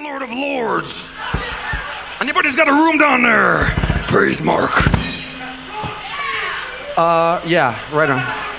Lord of Lords. Anybody's got a room down there? Praise Mark. Yeah, right on.